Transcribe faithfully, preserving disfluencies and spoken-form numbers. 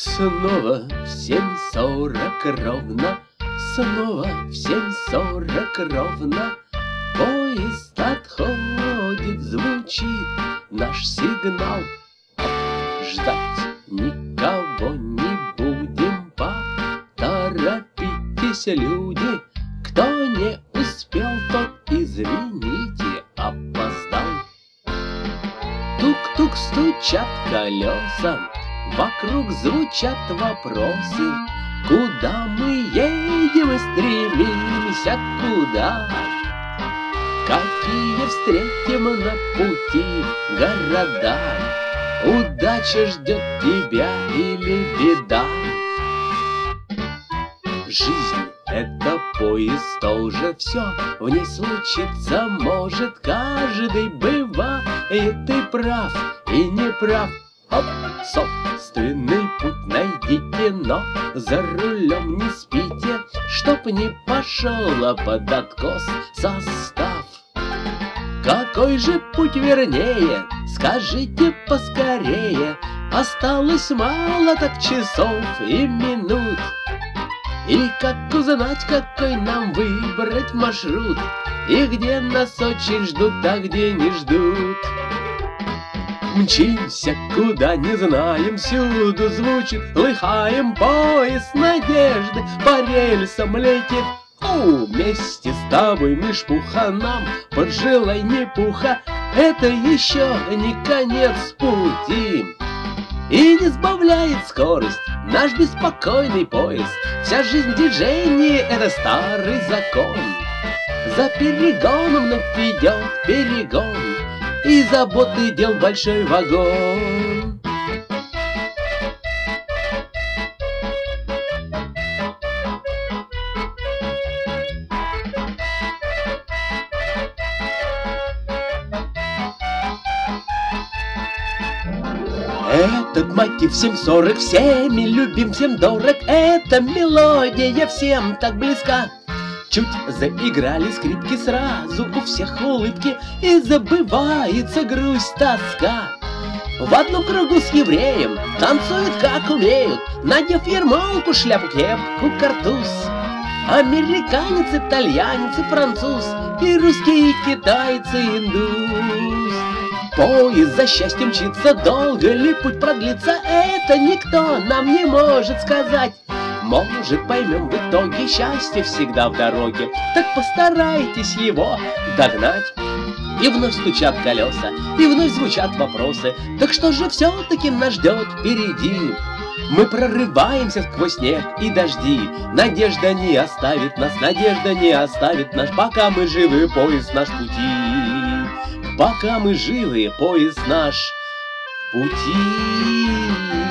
Снова в семь сорок ровно, снова в семь сорок ровно поезд отходит, звучит наш сигнал. Ждать никого не будем, поторопитесь, люди. Кто не успел, тот, извините, опоздал. Тук-тук стучат колеса, вокруг звучат вопросы. Куда мы едем и стремимся, куда? Какие встретим на пути города? Удача ждет тебя или беда? Жизнь — это поезд тоже, все в ней случится может. Каждый бывает, ты прав и не прав. Оп, собственный путь найдите, но за рулем не спите, чтоб не пошел под откос состав. Какой же путь вернее, скажите поскорее? Осталось мало так часов и минут. И как узнать, какой нам выбрать маршрут? И где нас очень ждут, а где не ждут? Мчимся, куда не знаем, всюду звучит, лыхаем поезд надежды, по рельсам летит. О, вместе с тобой, мышь-пуха, нам поджелай не пуха, это еще не конец пути. И не сбавляет скорость наш беспокойный поезд. Вся жизнь движения — это старый закон. За перегоном нам ведет перегон, и заботы дел большой вагон. Этот мотив семь сорок всеми любим, всем дорог. Эта мелодия всем так близка. Чуть заиграли скрипки, сразу у всех улыбки, и забывается грусть, тоска. В одном кругу с евреем танцуют как умеют, надев ермолку, шляпу, кепку, картуз. Американец, итальянец и француз, и русский, и китаец, и индус. Поезд за счастьем мчится, долго ли путь продлится, это никто нам не может сказать. Может, поймем в итоге, счастье всегда в дороге, так постарайтесь его догнать. И вновь стучат колеса, и вновь звучат вопросы. Так что же все-таки нас ждет впереди? Мы прорываемся сквозь снег и дожди. Надежда не оставит нас, надежда не оставит нас, пока мы живы, поезд наш пути. Пока мы живы, поезд наш пути.